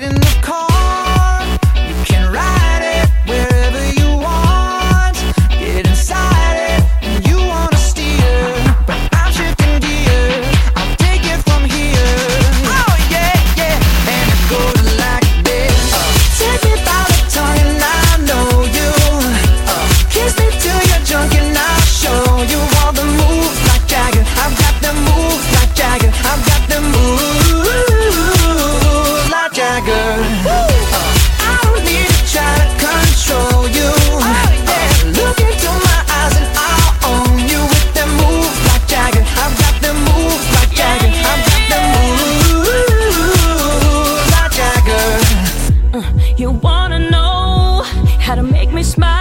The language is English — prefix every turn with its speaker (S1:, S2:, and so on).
S1: in the car. You can ride it wherever you want. Get inside it and you wanna steer, but I'm shifting gears. I'll take it from here. Oh yeah, yeah, and it goes like this. Take me by the tongue and I know you. Kiss me till you're drunk and I'll show you all the moves like Jagger. I've got the moves like Jagger. I've got the moves like Jagger. I don't need to try to control you. Look into my eyes and I'll own you with them moves like Jagger. I've got the moves like Jagger. I've got the moves like Jagger.
S2: You wanna know how to make me smile?